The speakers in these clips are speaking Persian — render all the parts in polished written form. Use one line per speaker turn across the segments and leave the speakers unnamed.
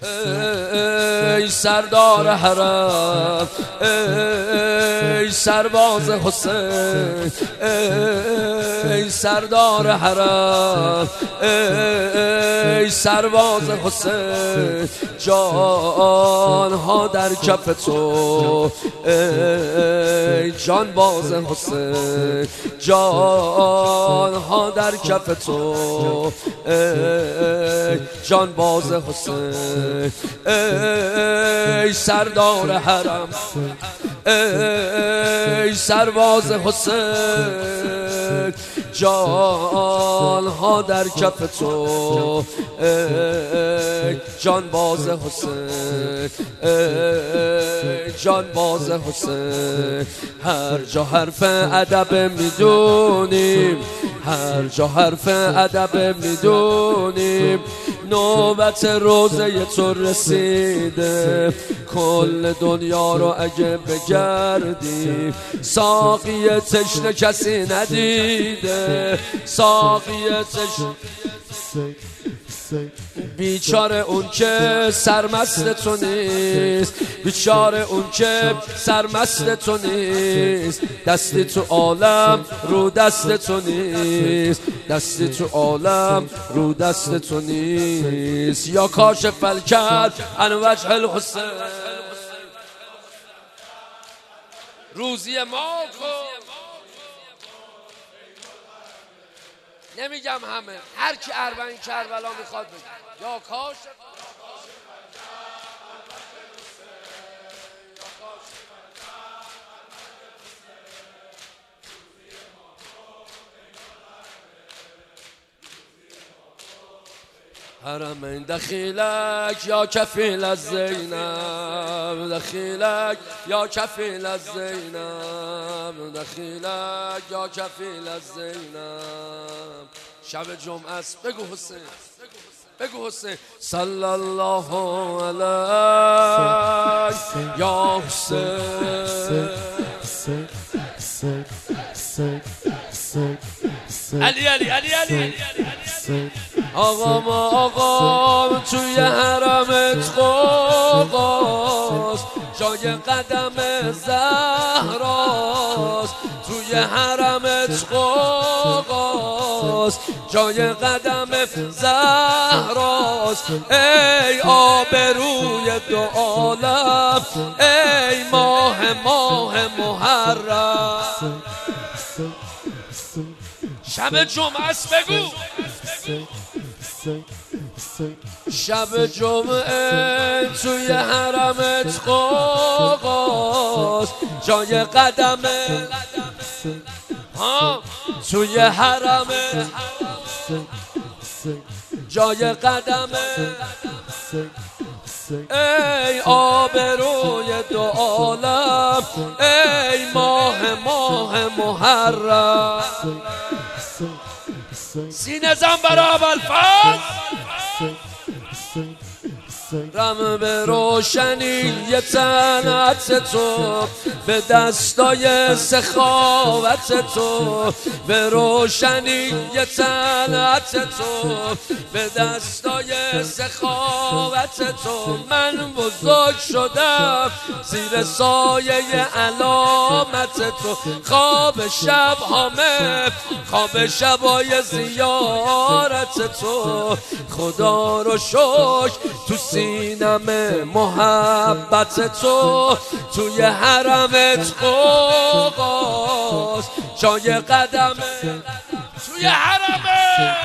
ای سردار حرم، ای سرباز حسین، ای سردار حرم، ای سرباز حسین، جان ها در کف تو، ای جان باز حسین، جان ها در کف تو، ای جان باز حسین، ای سردار حرم، ای سرباز حسین، جان ها در کف تو، ای جان باز حسین، ای جان باز حسین. هر جا حرف ادب میدونیم، هر جا حرف ادب میدونیم، نوبت روزه تو رسیده. کل دنیا رو اگه بگردیم، ساقی تشنه کسی ندیده، ساقی تشنه. بیچاره اون که سرمست تو نیست، بیچاره اون که سرمست تو نیست، دستی تو عالم رو دست تو نیست، دستی تو عالم رو دست تو نیست. یا کاشف الکرب عن وجه الحسین، روزی ما کن. نمیگم همه، هر کی اربعین کربلا میخواد بگه. یا کاشف حرمین دخیلک یا کفیل از زینب، دخیلک یا کفیل از زینب، دخیلک یا کفیل از زینب. شب جمعه است، بگو حسین، بگو حسین. صلی الله علیه یا حسین، علی علی علی علی. آقا ما آقا توی حرمت قوقاست، جای قدم زهراست، توی حرمت قوقاست، جای قدم زهراست. ای آبروی دو عالم، ای ماه محرم. شب جمعه است، بگو شب جمعه توی حرمت قوقاست، جای قدم توی حرم، جای قدم. ای آبروی دو عالم، ای ماه محرم. سینه زن برا ابوالفضل، رم به روشنی طلعت تو، به دستای سخاوت تو، به روشنی طلعت تو، به دستای سخاوت تو. من بزرگ شدم زیر سایه علامت تو، خواب شب همه خواب شبای زیارت تو. خدا رو شکر تو سینم محبت تو، توی حرمت قوقاست، جای قدم توی حرمت.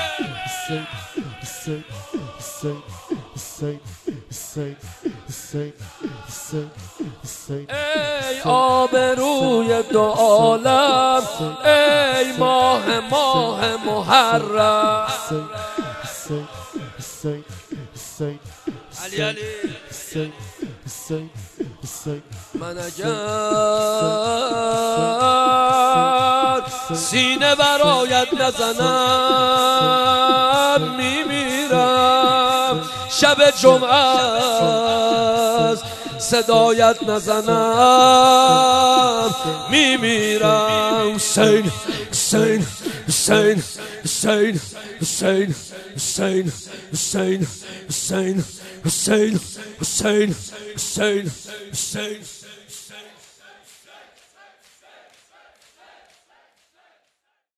ای آبروی دو عالم، ای ماه محرم. علی علی. من اگر سینه برایت نزنم میمیرم، شب جمعه است صدایت نزنم میمیرم. حسین حسین حسین حسین حسین حسین حسین حسین حسین حسین حسین حسین